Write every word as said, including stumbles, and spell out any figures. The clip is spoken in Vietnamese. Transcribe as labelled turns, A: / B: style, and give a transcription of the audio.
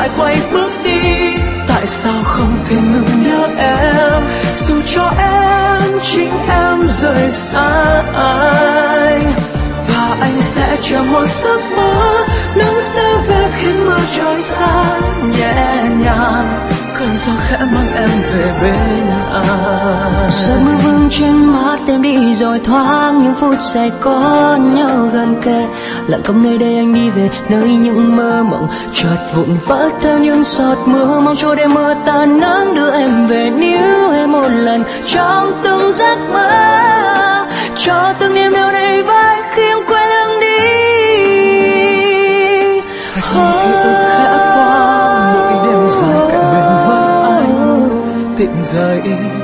A: lại quay bước đi. Tại sao không thể ngừng nhớ em, dù cho em chính em rời xa anh. Và anh sẽ chờ một giấc mơ, nắng sẽ về khi mưa trôi xa nhẹ nhàng, cơn gió khẽ mang em về bên anh.
B: Giọt mưa vương trên mắt em đi rồi thoáng những phút giây có nhau gần kề. Lặng câm nơi đây anh đi về nơi những mơ mộng chợt vụn vỡ theo những giọt mưa. Mong cho đêm mưa tan nắng đưa em về níu em một lần trong từng giấc mơ, cho từng niềm yêu đầy vai khi em quay lưng đi.
A: Phải dòng ký ức khẽ qua mỗi đêm dài cạnh bên với anh, tìm rời